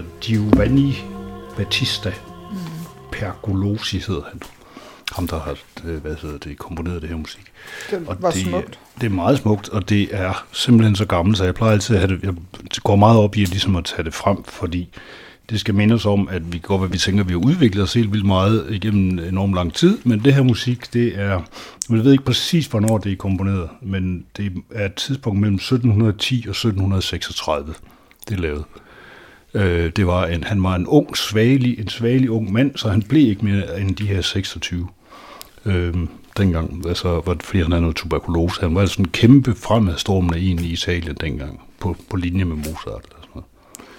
Giovanni Battista Pergolosi hedder han. Ham, der har komponeret det her musik. Det er meget smukt, og det er simpelthen så gammelt, så jeg plejer altid at have det. Jeg går meget op i ligesom at tage det frem, fordi det skal minde os om, at vi går, hvad vi tænker, vi har udviklet os helt vildt meget igennem enormt lang tid, men det her musik, det er, jeg ved ikke præcis, hvornår det er komponeret, men det er et tidspunkt mellem 1710 og 1736, det er lavet. Han var en svagelig ung mand, så han blev ikke mere end de her 26 dengang, altså, fordi han havde noget tuberkulose. Han var sådan en kæmpe fremadstormende en i Italien dengang, på linje med Mozart. Eller sådan noget.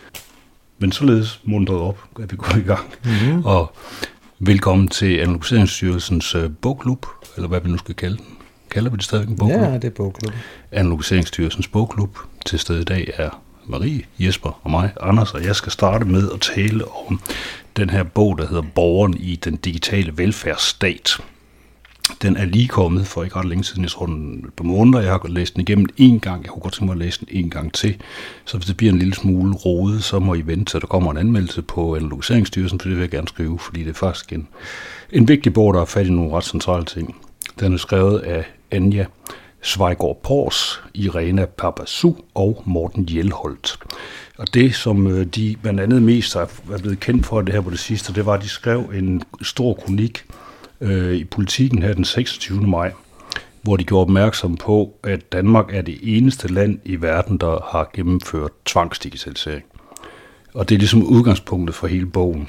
Men således muntret op, at vi går i gang. Mm-hmm. Og velkommen til Analogiseringsstyrelsens bogklub, eller hvad vi nu skal kalde den. Kalder vi det stadig en bogklub? Ja, det er bogklub. Analogiseringsstyrelsens bogklub. Til stede i dag er Marie, Jesper og mig, Anders, og jeg skal starte med at tale om den her bog, der hedder Borgeren i den digitale velfærdsstat. Den er lige kommet for ikke ret længe siden, jeg tror et par måneder. Jeg har læst den igennem en gang. Jeg kunne godt tænke mig at læse den en gang til. Så hvis det bliver en lille smule rodet, så må I vente, til der kommer en anmeldelse på Analogiseringsstyrelsen, for det vil jeg gerne skrive, fordi det er faktisk en vigtig bog, der er fat i nogle ret centrale ting. Den er skrevet af Anja Svejgaard Pors, Irena Papasu og Morten Hjelholt. Og det, som de blandt andet mest er blevet kendt for det her på det sidste, det var, at de skrev en stor kronik i Politiken her den 26. maj, hvor de gjorde opmærksom på, at Danmark er det eneste land i verden, der har gennemført tvangsdigitalisering. Og det er ligesom udgangspunktet for hele bogen.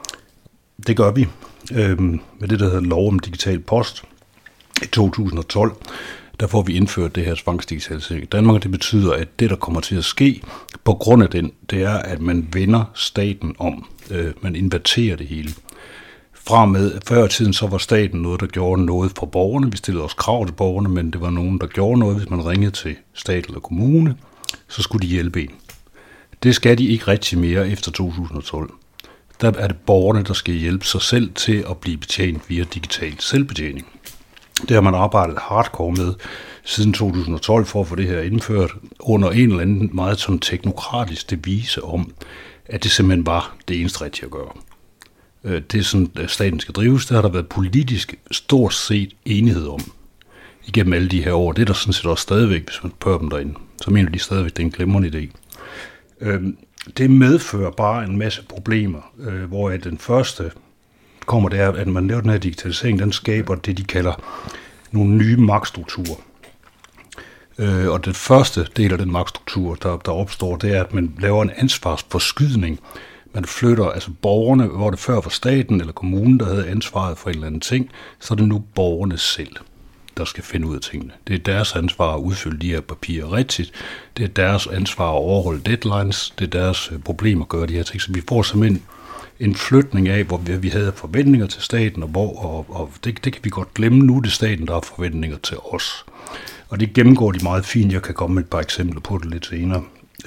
Det gør vi med det, der hedder Lov om Digital Post i 2012. Der får vi indført det her tvangsdigitalisering i Danmark. Det betyder, at det, der kommer til at ske på grund af den, det er, at man vender staten om. Man inverterer det hele. Fra med før i tiden, så var staten noget, der gjorde noget for borgerne. Vi stillede også krav til borgerne, men det var nogen, der gjorde noget. Hvis man ringede til stat eller kommune, så skulle de hjælpe en. Det skal de ikke rigtig mere efter 2012. Der er det borgerne, der skal hjælpe sig selv til at blive betjent via digital selvbetjening. Det har man arbejdet hardcore med siden 2012 for at få det her indført under en eller anden meget sådan teknokratisk devise om, at det simpelthen var det eneste rigtige at gøre. Det er sådan, at staten skal drives. Det har der været politisk stort set enighed om igennem alle de her år. Det er der sådan set også stadigvæk, hvis man spørger dem derinde. Så mener de stadigvæk, det er en glimrende idé. Det medfører bare en masse problemer, hvor den første kommer det er, at man laver den her digitalisering, den skaber det, de kalder nogle nye magtstrukturer. Og den første del af den magtstruktur, der opstår, det er, at man laver en ansvarsforskydning. Man flytter altså borgerne, hvor det før var staten eller kommunen, der havde ansvaret for en eller anden ting, så er det nu borgerne selv, der skal finde ud af tingene. Det er deres ansvar at udfylde de her papirer rigtigt. Det er deres ansvar at overholde deadlines. Det er deres problem at gøre de her ting. Så vi får simpelthen en flytning af, hvor vi havde forventninger til staten, og det kan vi godt glemme nu, det er staten, der har forventninger til os. Og det gennemgår de meget fint. Jeg kan komme med et par eksempler på det lidt senere.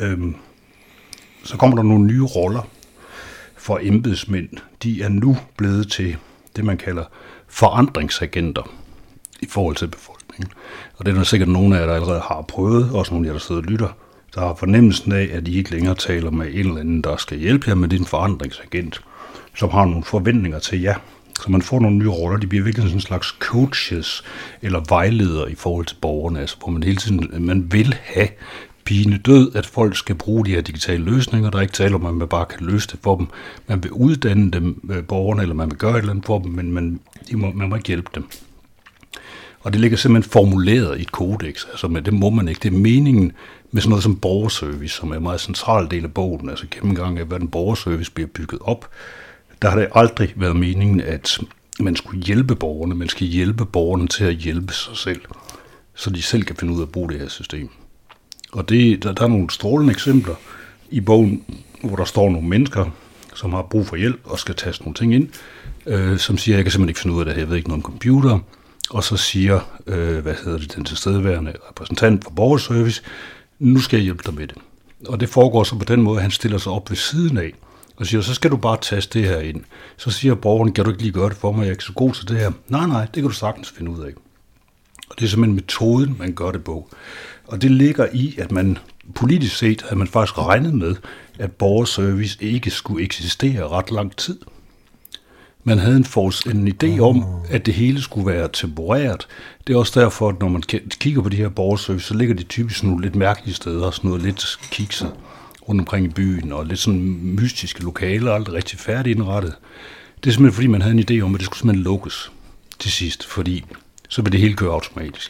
Så kommer der nogle nye roller for embedsmænd. De er nu blevet til det, man kalder forandringsagenter i forhold til befolkningen. Og det er der sikkert nogle af jer, der allerede har prøvet, også nogle af jer, der sidder og lytter, der har fornemmelsen af, at de ikke længere taler med en eller anden, der skal hjælpe jer, men det er en forandringsagent, som har nogle forventninger til jer. Så man får nogle nye roller. De bliver virkelig sådan en slags coaches eller vejledere i forhold til borgerne, altså hvor man hele tiden man vil have pine død, at folk skal bruge de her digitale løsninger. Der er ikke tale om, at man bare kan løse det for dem. Man vil uddanne dem, borgerne, eller man vil gøre et eller andet for dem, men man må ikke hjælpe dem. Og det ligger simpelthen formuleret i et kodex, altså men det må man ikke. Det er meningen med sådan noget som borgerservice, som er en meget central del af bogen, altså gennemgang af, hvordan borgerservice bliver bygget op. Der har det aldrig været meningen, at man skulle hjælpe borgerne, man skal hjælpe borgerne til at hjælpe sig selv, så de selv kan finde ud af at bruge det her system. Og der er nogle strålende eksempler i bogen, hvor der står nogle mennesker, som har brug for hjælp og skal taste nogle ting ind, som siger, jeg kan simpelthen ikke finde ud af det her, jeg ved ikke noget om computer. Og så siger, den tilstedeværende repræsentant for borgerservice, nu skal jeg hjælpe dig med det. Og det foregår så på den måde, at han stiller sig op ved siden af, og siger, så skal du bare taste det her ind. Så siger borgeren, kan du ikke lige gøre det for mig, jeg er ikke så god til det her. Nej, det kan du sagtens finde ud af. Og det er simpelthen metoden, man gør det på. Og det ligger i, at man politisk set havde man faktisk regnet med, at borgerservice ikke skulle eksistere ret lang tid. Man havde en idé om, at det hele skulle være temporært. Det er også derfor, at når man kigger på de her borgerservice, så ligger de typisk nogle lidt mærkelige steder, sådan noget lidt kikset rundt omkring i byen, og lidt sådan mystiske lokaler, aldrig rigtig færdigt indrettet. Det er simpelthen, fordi man havde en idé om, at det skulle simpelthen lukkes til sidst, fordi så vil det hele køre automatisk.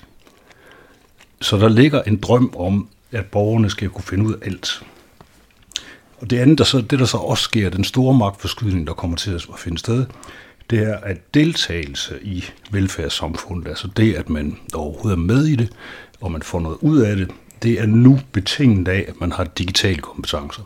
Så der ligger en drøm om, at borgerne skal kunne finde ud af alt. Og det andet, der så også sker, den store magtforskydning, der kommer til at finde sted, det er, at deltagelse i velfærdssamfundet, altså det, at man overhovedet er med i det, og man får noget ud af det, det er nu betinget af, at man har digitale kompetencer.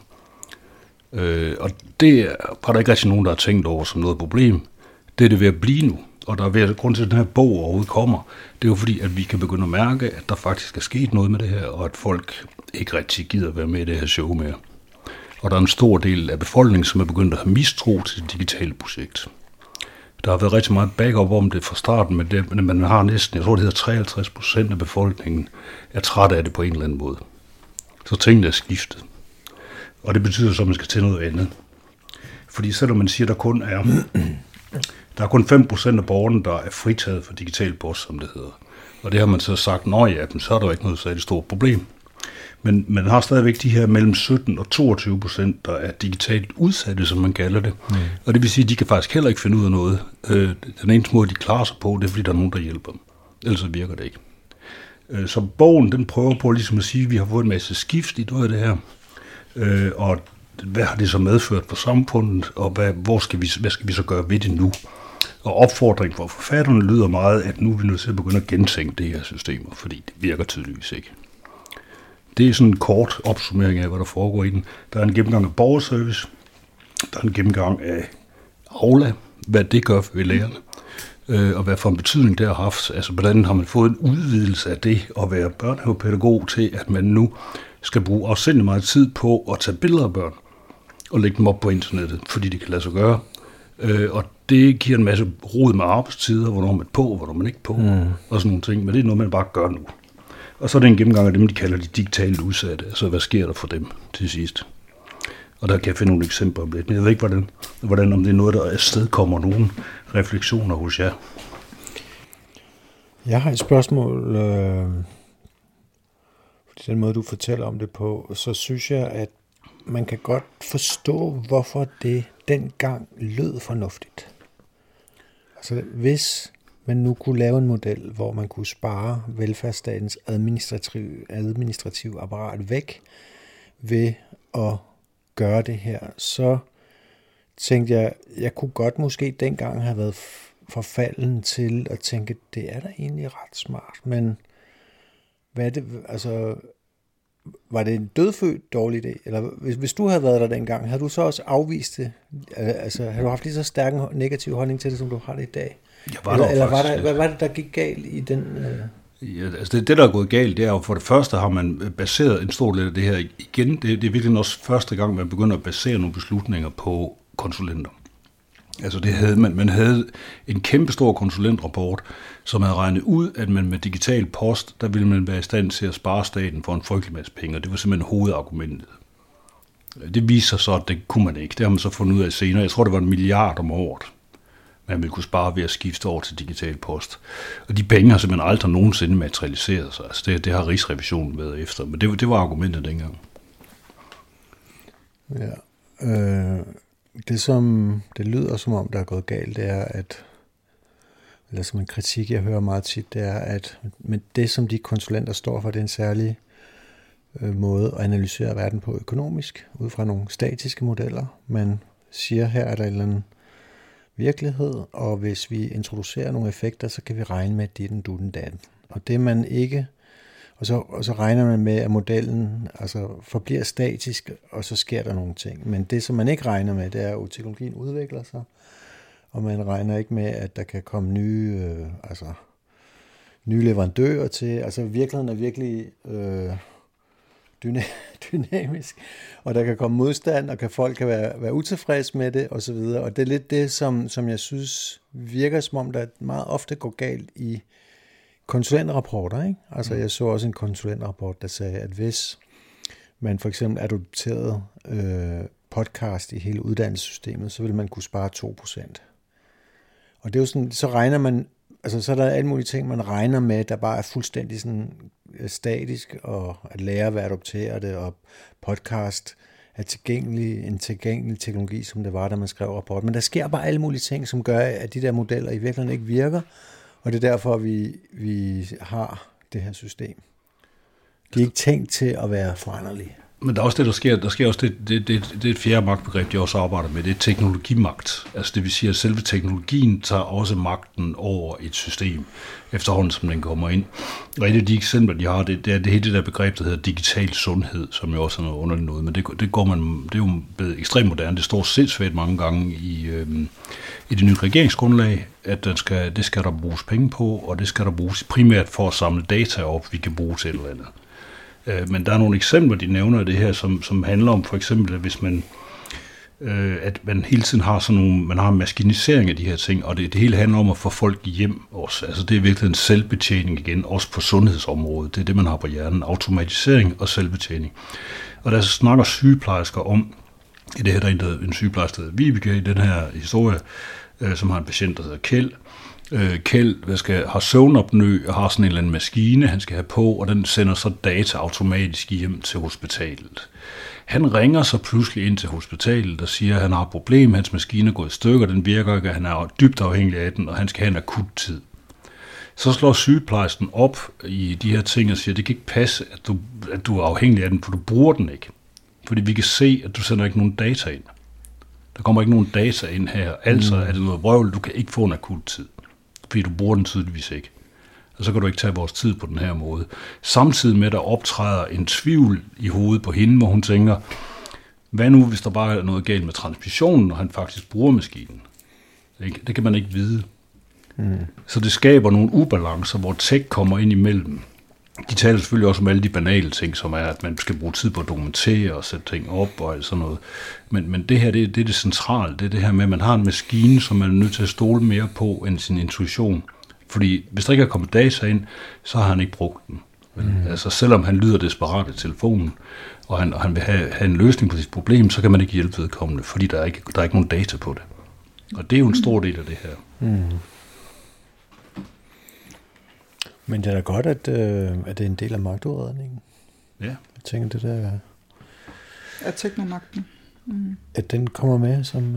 Og det var der ikke rigtig nogen, der har tænkt over som noget problem. Det er det ved at blive nu. Og der er ved, grund til, at den her bog overhovedet kommer, det er jo fordi, at vi kan begynde at mærke, at der faktisk er sket noget med det her, og at folk ikke rigtig gider være med i det her show mere. Og der er en stor del af befolkningen, som er begyndt at have mistro til det digitale projekt. Der har været rigtig meget backup om det fra starten, men man har næsten, jeg tror det hedder 53% af befolkningen, er træt af det på en eller anden måde. Så tingene er skiftet. Og det betyder så, at man skal til noget andet. Fordi selvom man siger, at der er kun 5% af borgerne, der er fritaget for digital post, som det hedder. Og det har man så sagt, så er der ikke noget særligt stort problem. Men man har stadigvæk de her mellem 17 og 22%, der er digitalt udsatte, som man kalder det. Og det vil sige, at de kan faktisk heller ikke finde ud af noget. Den eneste måde, de klarer sig på, det er, fordi der er nogen, der hjælper dem. Ellers så virker det ikke. Så bogen, den prøver på ligesom at sige, at vi har fået en masse skift i noget af det her. Og hvad har det så medført for samfundet, og hvad skal vi så gøre ved det nu? Og opfordringen for forfatterne lyder meget, at nu er vi nødt til at begynde at gentænke det her systemer, fordi det virker tydeligvis ikke. Det er sådan en kort opsummering af, hvad der foregår i den. Der er en gennemgang af borgerservice, der er en gennemgang af Aula, hvad det gør ved lærerne, og hvad for en betydning det har haft. Altså, hvordan har man fået en udvidelse af det at være børnehavepædagog til, at man nu skal bruge afsindelig meget tid på at tage billeder af børn og lægge dem op på internettet, fordi det kan lade sig gøre. Og det giver en masse rod med arbejdstider, hvornår man er på, hvornår man ikke er på, og sådan nogle ting. Men det er noget, man bare gør nu. Og så er det en gennemgang af dem, de kalder de digitale udsatte. Altså, hvad sker der for dem til sidst? Og der kan jeg finde nogle eksempler om det. Men jeg ved ikke, hvordan om det er noget, der afstedkommer nogle refleksioner hos jer. Jeg har et spørgsmål. Den måde, du fortæller om det på, så synes jeg, at man kan godt forstå, hvorfor det dengang lød fornuftigt. Altså, hvis man nu kunne lave en model, hvor man kunne spare velfærdsstatens administrative apparat væk ved at gøre det her, så tænkte jeg kunne godt måske dengang have været forfalden til at tænke, det er da egentlig ret smart, men hvad er det, altså, var det en dødfødt dårlig idé? Eller hvis du havde været der dengang, havde du så også afvist det? Altså, havde du haft lige så stærk en negativ holdning til det, som du har det i dag? Hvad var det, der gik galt i den? Ja, altså det, der er gået galt, det er jo for det første, har man baseret en stor del af det her igen. Det er virkelig også første gang, man begynder at basere nogle beslutninger på konsulenter. Altså man havde en kæmpe stor konsulentrapport, som havde regnet ud, at man med digital post, der ville man være i stand til at spare staten for en frygtelig masse penge, og det var simpelthen hovedargumentet. Det viser så, at det kunne man ikke. Det har man så fundet ud af senere. Jeg tror, det var 1 milliard om året, man ville kunne spare ved at skifte over til digital post. Og de penge har simpelthen aldrig nogensinde materialiseret sig. Altså det har Rigsrevisionen været efter, men det var argumentet dengang. Ja. Det lyder som om, der er gået galt, det er, at, eller som en kritik, jeg hører meget tit, det er, at med det, som de konsulenter står for, det er en særlig måde at analysere verden på økonomisk, ud fra nogle statiske modeller. Man siger, her er der en eller anden virkelighed, og hvis vi introducerer nogle effekter, så kan vi regne med ditten, dutten, datten. Og det man ikke, og så regner man med, at modellen altså forbliver statisk, og så sker der nogle ting. Men det, som man ikke regner med, det er, at teknologien udvikler sig, og man regner ikke med, at der kan komme nye leverandører til. Altså virkeligheden er virkelig dynamisk, og der kan komme modstand, og folk kan være utilfredse med det, og så videre. Og det er lidt det, som jeg synes virker som om, der meget ofte går galt i konsulentrapporter, ikke? Altså jeg så også en konsulentrapport, der sagde, at hvis man for eksempel adopterede podcast i hele uddannelsessystemet, så ville man kunne spare 2%. Og det er jo sådan, så regner man, altså så er der alle mulige ting, man regner med, der bare er fuldstændig sådan statisk, og at lære at adoptere det, og podcast er en tilgængelig teknologi, som det var, da man skrev rapport. Men der sker bare alle mulige ting, som gør, at de der modeller i virkeligheden ikke virker, og det er derfor, vi har det her system. De er ikke tænkt til at være foranderlige. Men der er også det, der sker. Der sker også det er et fjerde magtbegreb, de også arbejder med. Det er teknologimagt. Altså det vil sige, at selve teknologien tager også magten over et system, efterhånden som den kommer ind. Og et af de eksempler, de har, det er det der begreb, der hedder digital sundhed, som jo også er noget underligt noget. Men det er jo blevet ekstremt moderne. Det står sindssygt mange gange i det nye regeringsgrundlag, at det skal der bruges penge på, og det skal der bruges primært for at samle data op, vi kan bruge til et eller andet. Men der er nogle eksempler, de nævner af det her, som handler om for eksempel, at hvis man, at man hele tiden har sådan nogle, man har en maskinisering af de her ting, og det hele handler om at få folk hjem også. Altså det er virkelig en selvbetjening igen, også på sundhedsområdet. Det er det, man har på hjernen. Automatisering og selvbetjening. Og der snakker sygeplejersker om, i det her der er en sygeplejerske, der hedder Vibeke, i den her historie, som har en patient, der hedder Kjeld. Kjeld har søvnopnø og har sådan en eller anden maskine, han skal have på, og den sender så data automatisk hjem til hospitalet. Han ringer så pludselig ind til hospitalet og siger, at han har et problem, hans maskine er gået i stykker, den virker ikke, han er dybt afhængig af den, og han skal have en akut tid. Så slår sygeplejersken op i de her ting og siger, at det kan ikke passe, at du er afhængig af den, for du bruger den ikke. Fordi vi kan se, at du sender ikke nogen data ind. Der kommer ikke nogen data ind her, altså er det noget vrøvl, du kan ikke få en akut tid. Fordi du bruger den tydeligvis ikke. Og så kan du ikke tage vores tid på den her måde. Samtidig med, at der optræder en tvivl i hovedet på hende, hvor hun tænker, hvad nu, hvis der bare er noget galt med transmissionen, og han faktisk bruger maskinen? Det kan man ikke vide. Så det skaber nogle ubalancer, hvor tech kommer ind imellem. De taler selvfølgelig også om alle de banale ting, som er, at man skal bruge tid på at dokumentere og sætte ting op og alt sådan noget. Men det her, det er det centrale. Det er det her med, at man har en maskine, som man er nødt til at stole mere på end sin intuition. Fordi hvis der ikke er kommet data ind, så har han ikke brugt den. Altså selvom han lyder desperat i telefonen, og han vil have en løsning på sit problem, så kan man ikke hjælpe vedkommende, fordi der er ikke nogen data på det. Og det er jo en stor del af det her. Men det er da godt, at det er en del af magtudredningen. Ja. Jeg tænker, det der... Af teknomagten. At den kommer med som...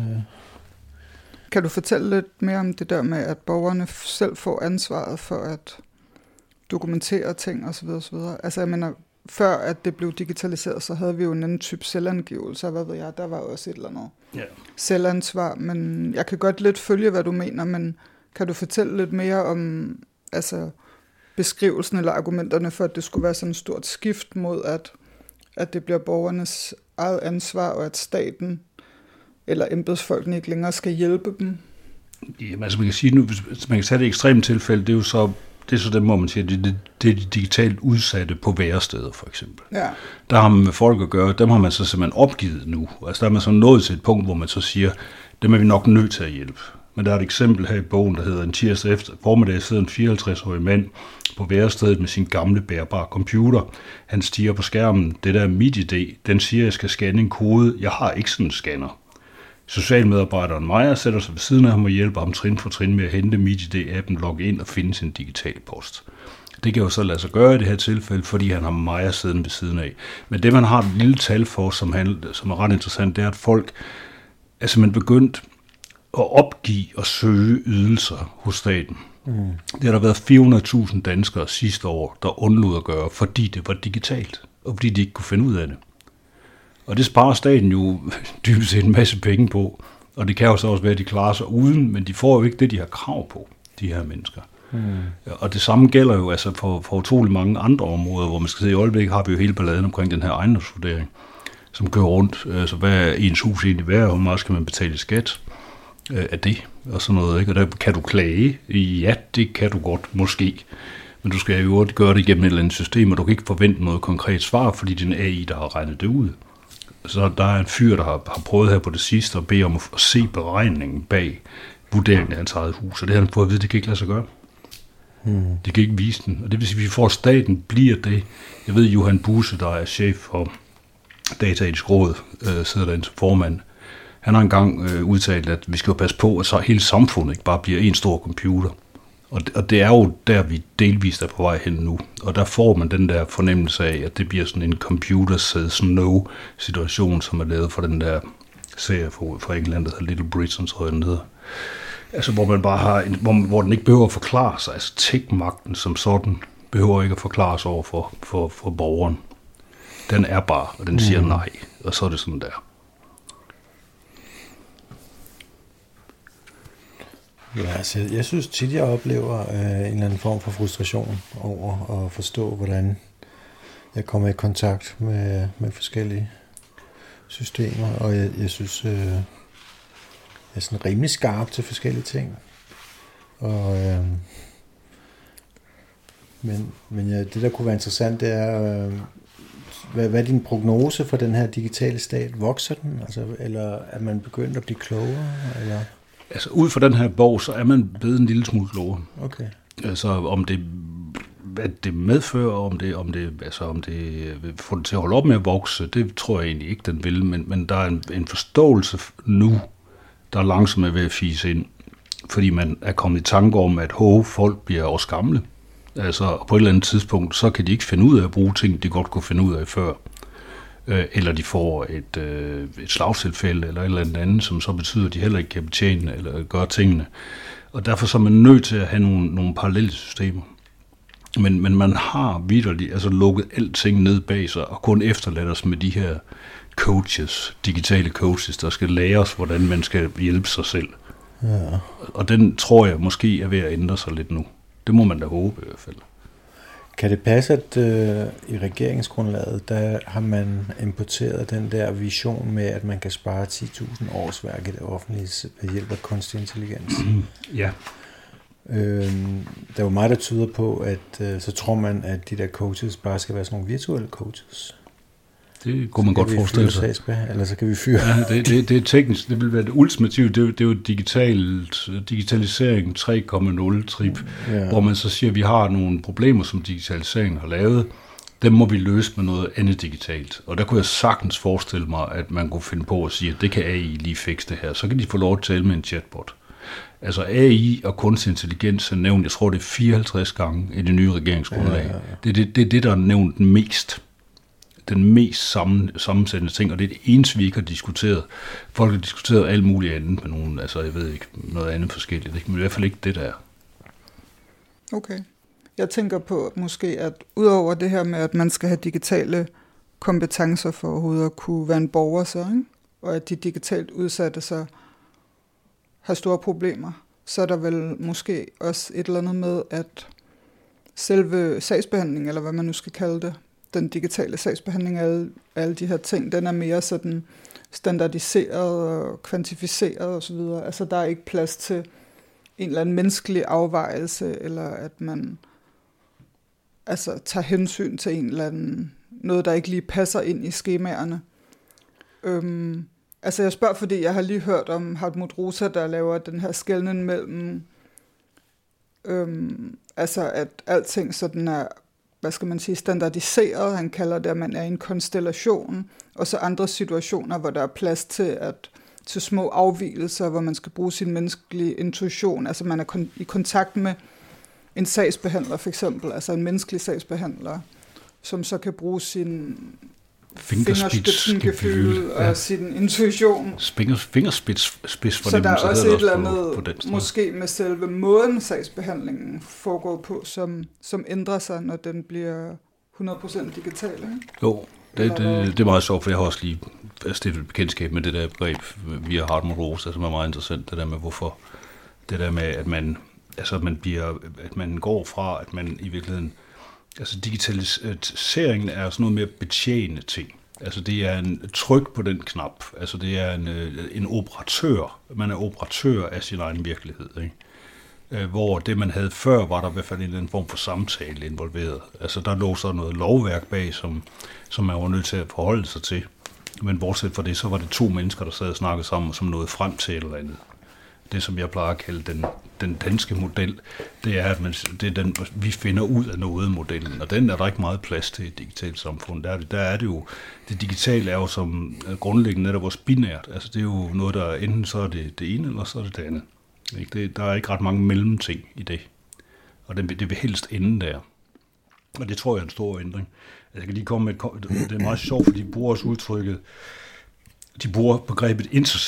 Kan du fortælle lidt mere om det der med, at borgerne selv får ansvaret for at dokumentere ting osv. osv.? Altså jeg mener, før at det blev digitaliseret, så havde vi jo en anden type selvangivelse, hvad ved jeg, der var også et eller andet selvansvar, men jeg kan godt lidt følge, hvad du mener, men kan du fortælle lidt mere om altså beskrivelsen eller argumenterne for, at det skulle være sådan et stort skift mod, at det bliver borgernes eget ansvar, og at staten eller embedsfolkene ikke længere skal hjælpe dem? Jamen, altså man kan sige nu, hvis man kan tage det ekstreme tilfælde, det er så dem, hvor man siger, det er de digitalt udsatte på væresteder, for eksempel. Ja. Der har man med folk at gøre, dem har man så simpelthen opgivet nu. Altså der er man så nået til et punkt, hvor man så siger, dem er vi nok nødt til at hjælpe. Men der er et eksempel her i bogen, der hedder en tirsdag efter formiddag sidder en 54-årig mand på værestedet med sin gamle bærbare computer. Han stiger på skærmen, det der MitID, den siger, at jeg skal scanne en kode. Jeg har ikke sådan en scanner. Socialmedarbejderen Maja sætter sig ved siden af ham og hjælper ham trin for trin med at hente MitID-appen, logge ind og finde sin digital post. Det kan jo så lade sig gøre i det her tilfælde, fordi han har Maja siddende ved siden af. Men det, man har et lille tal for, som er ret interessant, det er, at folk er simpelthen begyndt at opgive og søge ydelser hos staten. Det har der været 400.000 danskere sidste år, der undlod at gøre, fordi det var digitalt, og fordi de ikke kunne finde ud af det. Og det sparer staten jo dybest set en masse penge på, og det kan jo så også være, at de klarer sig uden, men de får jo ikke det, de har krav på, de her mennesker. Og det samme gælder jo altså for utrolig mange andre områder, hvor man skal se, i øjeblikket har vi jo hele balladen omkring den her ejendomsvurdering, som kører rundt. Altså hvad er ens hus egentlig værd, og hvor meget skal man betale i skat af det, og sådan noget, ikke? Og der kan du klage. Ja, det kan du godt, måske. Men du skal jo gøre det igennem et eller andet system, og du kan ikke forvente noget konkret svar, fordi det er en AI, der har regnet det ud. Så der er en fyr, der har prøvet her på det sidste at bede om at se beregningen bag vurderingen af hans eget hus, og det har han fået at vide, det kan ikke lade sig gøre. Det kan ikke vise den, og det vil sige, at vi får staten bliver det. Jeg ved, Johan Buse, der er chef for Dataetisk Råd, sidder derinde som formand. Han har engang udtalt, at vi skal jo passe på, at så hele samfundet ikke bare bliver en stor computer. Og det er jo der, vi delvist er på vej hen nu. Og der får man den der fornemmelse af, at det bliver sådan en computer says no-situation, som er lavet for den der serie fra England, der hedder Little Britain, tror jeg den hedder. Altså hvor man bare har, hvor den ikke behøver at forklare sig. Altså tech-magten som sådan behøver ikke at forklare sig over for borgeren. Den er bare, og den siger nej, og så er det sådan der. Ja, altså, jeg synes tit, jeg oplever en eller anden form for frustration over at forstå, hvordan jeg kommer i kontakt med forskellige systemer, og jeg synes, jeg er sådan rimelig skarp til forskellige ting. Og, men det, der kunne være interessant, det er, hvad er din prognose for den her digitale stat? Vokser den? Altså, eller er man begyndt at blive klogere? Eller? Altså ud fra den her bog, så er man blevet en lille smule klogere. Okay. Altså om det, hvad det medfører, om det vil få det til at holde op med at vokse, det tror jeg egentlig ikke, den vil. Men der er en forståelse nu, der langsomt er ved at fise ind. Fordi man er kommet i tanke om, at folk bliver også gamle. Altså på et eller andet tidspunkt, så kan de ikke finde ud af at bruge ting, de godt kunne finde ud af før. Eller de får et slagtilfælde eller et eller andet, som så betyder, at de heller ikke kan betjene eller gøre tingene. Og derfor så er man nødt til at have nogle parallelle systemer. Men man har vitterligt altså lukket alting ned bag sig, og kun efterladt os med de her coaches, digitale coaches, der skal lære os, hvordan man skal hjælpe sig selv. Ja. Og den tror jeg måske er ved at ændre sig lidt nu. Det må man da håbe i hvert fald. Kan det passe, at i regeringsgrundlaget, der har man importeret den der vision med, at man kan spare 10.000 årsværk i det offentlige ved hjælp af kunstig intelligens? Ja. Der er jo meget, der tyder på, at så tror man, at de der coaches bare skal være sådan nogle virtuelle coaches. Det kunne man godt forestille sig. Eller så kan vi fyre. Ja, det er teknisk. Det vil være det ultimative. Det er jo digitalisering 3.0 trip, ja. Hvor man så siger, at vi har nogle problemer, som digitaliseringen har lavet. Dem må vi løse med noget andet digitalt. Og der kunne jeg sagtens forestille mig, at man kunne finde på at sige, at det kan AI lige fikse det her. Så kan de få lov at tale med en chatbot. Altså AI og kunstig intelligens er nævnt, jeg tror det er 54 gange i det nye regeringsgrundlag. Ja. Det er det, der er nævnt mest. Den mest sammensættende ting, og det er det eneste, vi ikke har diskuteret. Folk har diskuteret alt muligt andet med nogen, altså jeg ved ikke, noget andet forskelligt, ikke? Men i hvert fald ikke det der. Okay. Jeg tænker på måske, at udover det her med, at man skal have digitale kompetencer for overhovedet at kunne være en borger så, ikke? Og at de digitalt udsatte så har store problemer, så er der vel måske også et eller andet med, at selve sagsbehandling, eller hvad man nu skal kalde det, den digitale sagsbehandling af alle de her ting, den er mere sådan standardiseret og kvantificeret osv. Altså der er ikke plads til en eller anden menneskelig afvejelse, eller at man altså tager hensyn til en eller anden, noget der ikke lige passer ind i skemaerne. Altså jeg spørger, fordi jeg har lige hørt om Hartmut Rosa, der laver den her skelnen mellem altså at alting sådan er, hvad skal man sige, standardiseret. Han kalder det, at man er i en konstellation, og så andre situationer, hvor der er plads til små afvigelser, hvor man skal bruge sin menneskelige intuition. Altså man er i kontakt med en sagsbehandler for eksempel, altså en menneskelig sagsbehandler, som så kan bruge sin fingerspidsgefühl og sin intuition. Fingerspids for så dem, der er så også et eller på andet, måske med selve måden sagsbehandlingen foregår på, som ændrer sig, når den bliver 100% digital. Ikke? Jo, det er meget sjovt, for jeg har også lige stiftet bekendtskab med det der begreb via Hartmut Rosa, som er meget interessant, det der med hvorfor, det der med, at man går fra, at man i virkeligheden, altså digitaliseringen er sådan noget med at betjene ting. Altså det er en tryk på den knap. Altså det er en operatør. Man er operatør af sin egen virkelighed, ikke? Hvor det man havde før, var der i hvert fald en eller anden form for samtale involveret. Altså der lå så noget lovværk bag, som man var nødt til at forholde sig til. Men bortset fra det, så var det to mennesker, der sad og snakkede sammen, og som nåede frem til et eller andet. det, som jeg plejer at kalde den danske model, det er, at det er den, vi finder ud af noget-modellen, og den er der ikke meget plads til i et digitalt samfund. Der er det jo, det digitale er jo som grundlæggende netop også binært. Altså det er jo noget, der enten så er det ene, eller så er det det andet. Der er ikke ret mange mellemting i det, og det vil helst ende der. Og det tror jeg er en stor ændring. Jeg kan lige komme med det er meget sjovt, fordi de bruger også udtrykket, de bruger begrebet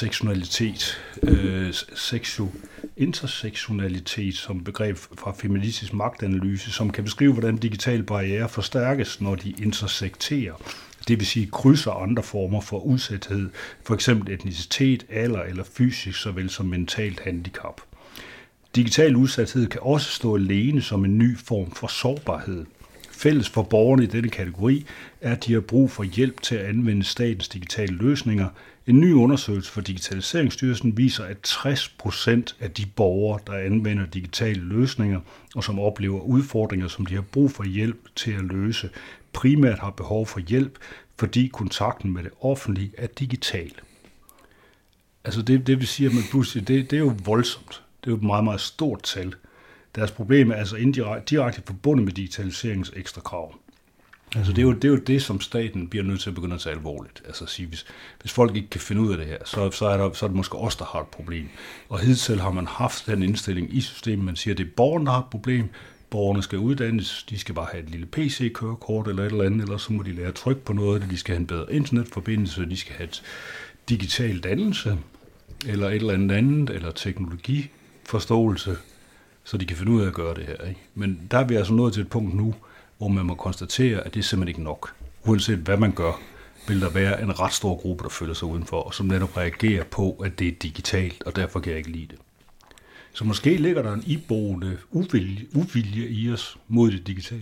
intersektionalitet som begreb fra feministisk magtanalyse, som kan beskrive, hvordan digitale barrierer forstærkes, når de intersekterer. Det vil sige krydser andre former for udsathed, for eksempel etnicitet, alder eller fysisk, såvel som mentalt handicap. Digital udsathed kan også stå alene som en ny form for sårbarhed. Fælles for borgerne i denne kategori er, at de har brug for hjælp til at anvende statens digitale løsninger. En ny undersøgelse for Digitaliseringsstyrelsen viser, at 60% af de borgere, der anvender digitale løsninger og som oplever udfordringer, som de har brug for hjælp til at løse, primært har behov for hjælp, fordi kontakten med det offentlige er digital. Altså det vil sige, at man pludselig, det er jo voldsomt. Det er jo et meget, meget stort tal. Deres problem er altså direkte forbundet med digitaliseringens ekstra krav. Altså det er jo det, som staten bliver nødt til at begynde at tage alvorligt. Altså at sige, hvis folk ikke kan finde ud af det her, så er det måske os, der har et problem. Og hidtil har man haft den indstilling i systemet, man siger, at det er borgerne, der har et problem. Borgerne skal uddannes, de skal bare have et lille PC-kørekort eller et eller andet, eller så må de lære at trykke på noget, eller de skal have en bedre internetforbindelse, de skal have et digital dannelse, eller et eller andet, eller teknologiforståelse, så de kan finde ud af at gøre det her. Ikke? Men der er vi altså nået til et punkt nu, hvor man må konstatere, at det er simpelthen ikke nok. Uanset hvad man gør, vil der være en ret stor gruppe, der føler sig udenfor, og som netop reagerer på, at det er digitalt, og derfor kan jeg ikke lide det. Så måske ligger der en iboende uvilje i os mod det digitale.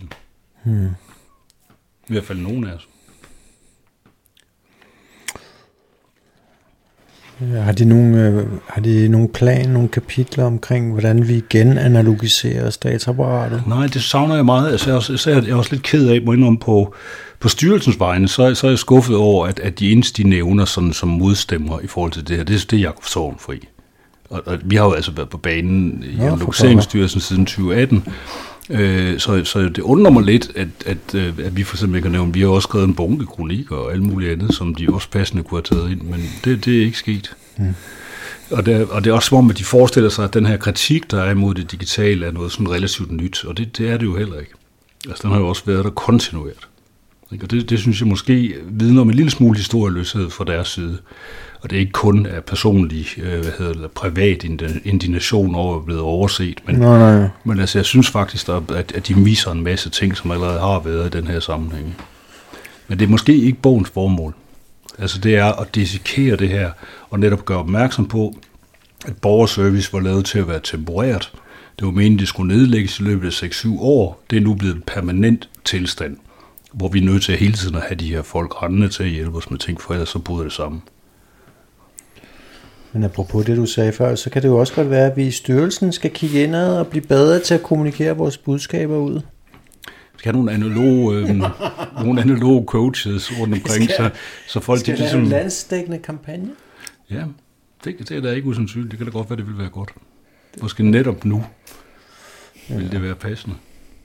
I hvert fald nogen af os. Har de nogle plan, nogle kapitler omkring, hvordan vi genanalogiserer statsapparatet? Nej, det savner jeg meget. Altså, jeg er også lidt ked af, må indrømme på styrelsens vegne, så er jeg skuffet over, at de eneste de nævner sådan, som modstemmer i forhold til det her, det er Jakob Sorgenfri. Og vi har jo altså været på banen i Analogiseringsstyrelsen siden 2018, så det undrer mig lidt, at vi for eksempel ikke har nævnt, vi har også skrevet en bunke kronikker og alt muligt andet, som de også passende kunne have taget ind, men det er ikke sket. Og det er også som om, at de forestiller sig, at den her kritik, der er imod det digitale, er noget sådan relativt nyt, og det er det jo heller ikke. Altså, den har jo også været der kontinuert. Og det synes jeg måske vidner om en lille smule historieløshed fra deres side. Og det er ikke kun af personlig, privat indignation over at blive overset, men altså, jeg synes faktisk, at de misser en masse ting, som allerede har været i den her sammenhæng. Men det er måske ikke bogens formål. Altså det er at dissekere det her, og netop gøre opmærksom på, at borgerservice var lavet til at være temporært. Det var meningen, det skulle nedlægges i løbet af 6-7 år. Det er nu blevet en permanent tilstand, hvor vi er nødt til hele tiden at have de her folk rendende til at hjælpe os med ting, for ellers så bryder det sammen. Men apropos det, du sagde før, så kan det jo også godt være, at vi i styrelsen skal kigge indad og blive bedre til at kommunikere vores budskaber ud. Vi skal have nogle analoge coaches rundt omkring, så folk... Skal de ligesom, en landsdækkende kampagne? Ja, det er da ikke usandsynligt. Det kan da godt være, det vil være godt. Måske netop nu vil det være passende.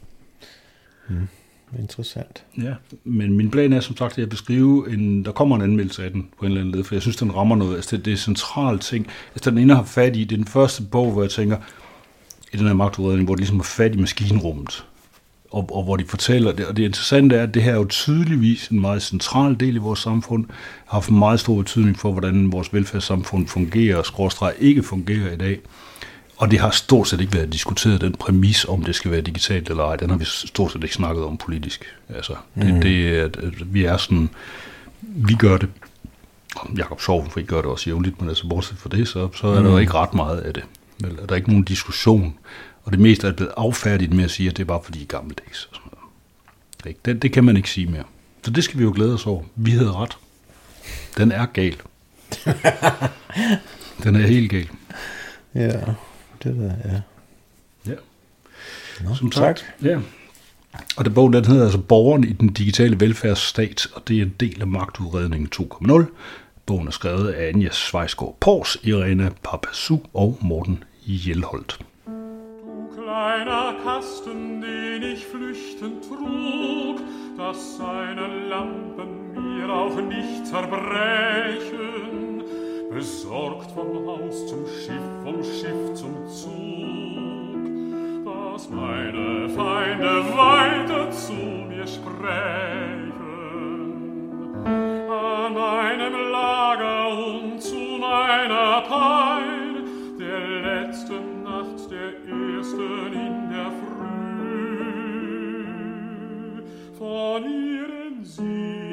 Interessant. Ja, men min plan er som sagt, at jeg beskrive der kommer en anmeldelse af den på en eller anden led, for jeg synes, den rammer noget. Altså, det er centrale ting. Altså, den ene har fat i, det er den første bog, hvor jeg tænker, i den her magtudredning, hvor det ligesom har fat i maskinrummet, og hvor de fortæller det. Og det interessante er, at det her er jo tydeligvis en meget central del i vores samfund, har haft meget stor betydning for, hvordan vores velfærdssamfund fungerer, skråstreg ikke fungerer i dag. Og det har stort set ikke været diskuteret, den præmis, om det skal være digitalt eller ej. Den har vi stort set ikke snakket om politisk. Altså, vi er sådan, vi gør det. Jakob Sorgenfri gør det også jævnligt, men altså bortset fra det, så er der jo ikke ret meget af det. Der er ikke nogen diskussion. Og det meste er blevet affærdigt med at sige, at det er bare fordi I er gammeldags. Det kan man ikke sige mere. Så det skal vi jo glæde os over. Vi havde ret. Den er gal. Den er helt gal. Ja, det der, ja. Ja. Nå, som sagt, ja. Og den bog, den hedder altså Borgeren i den digitale velfærdsstat, og det er en del af magtudredningen 2.0. Bogen er skrevet af Anja Svejsgaard Pors, Irene Papasu og Morten Hjelholt. Du kleiner Kasten, den ich flüchtend trug, dass seine Lampen mir auch nicht zerbrechen, besorgt vom Haus zum Schiff, vom Schiff zum Zug, dass meine Feinde weiter zu mir sprechen. An meinem Lager und zu meiner Pein, der letzten Nacht, der ersten in der Früh, von ihren Siegen